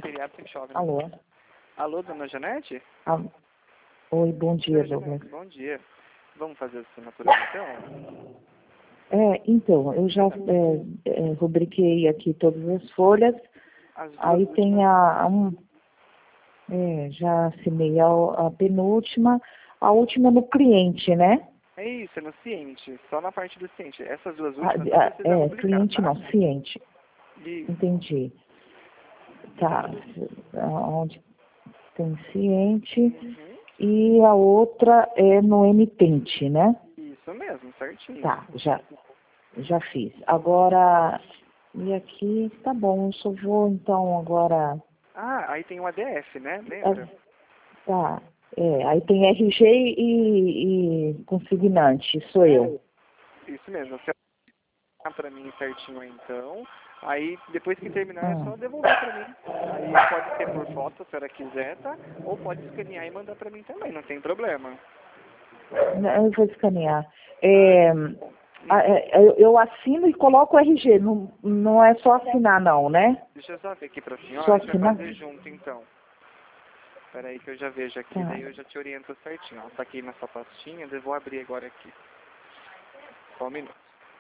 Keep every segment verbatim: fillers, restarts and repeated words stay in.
feriado sempre chove, né? Alô? Alô, dona Janete? Ah, oi, bom dia, Dona Douglas. Janete, bom dia. Vamos fazer a assinatura então? É, então, eu já é, é, rubriquei aqui todas as folhas, As duas aí últimas. tem a, a um, é, já assinei a, a penúltima, a última no cliente, né? É isso, é no ciente, só na parte do ciente. Essas duas A, últimas não a, precisa é, rubricar, cliente tá? não, ciente, Isso. entendi. Tá, onde tem ciente, Uhum. e a outra é no emitente, né? Isso mesmo, certinho. Tá, já, já fiz. Agora, e aqui, tá bom, eu só vou então agora. Ah, aí tem o A D F, né? Ah, Lembra? tá, é, aí tem R G e, e consignante, sou eu. Isso mesmo. Você vai pra mim certinho aí, então. Aí, depois que terminar, é Ah, só devolver pra mim. Aí pode ser por foto, se a senhora quiser, tá? Ou pode escanear e mandar pra mim também, não tem problema. eu vou escanear. Ah, É, a- hum. é, eu, eu assino e coloco o R G, não, não é só assinar não, né? Deixa eu só ver aqui pra Só senhora, a gente vai assinar? fazer junto, então. Espera aí que eu já vejo aqui, Tá, daí eu já te oriento certinho. Ó, tá aqui nessa pastinha, eu vou abrir agora aqui. Só um minuto.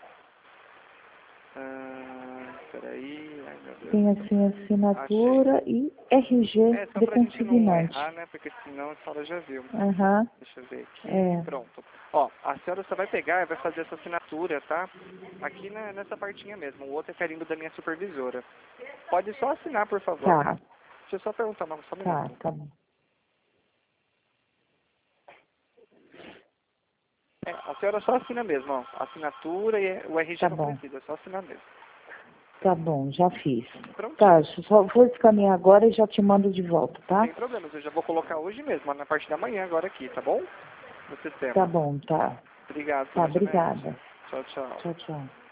Ah, espera aí, ai meu Deus. tem assim Achei. assinatura e R G É, só de pra gente não errar, consignante. né? Porque senão a senhora já viu. Aham, Deixa eu ver aqui. é, Pronto. Ó, a senhora só vai pegar e vai fazer essa assinatura, tá? Aqui na, nessa partinha mesmo. O outro é carimbo da minha supervisora. Pode só assinar, por favor. tá, Deixa eu só perguntar, mas só um tá, minuto. tá bom. É, a senhora só assina mesmo, ó. A assinatura e o R G Tá não bom, precisa, é só assinar mesmo. tá bom, já fiz. Prontinho. Tá, só vou escanear agora e já te mando de volta, tá? Sem problemas, eu já vou colocar hoje mesmo, na parte da manhã agora aqui, tá bom? No Tá sistema. bom, tá. Obrigado, Tá, dona Janete. obrigada. Tchau, tchau. Tchau, tchau.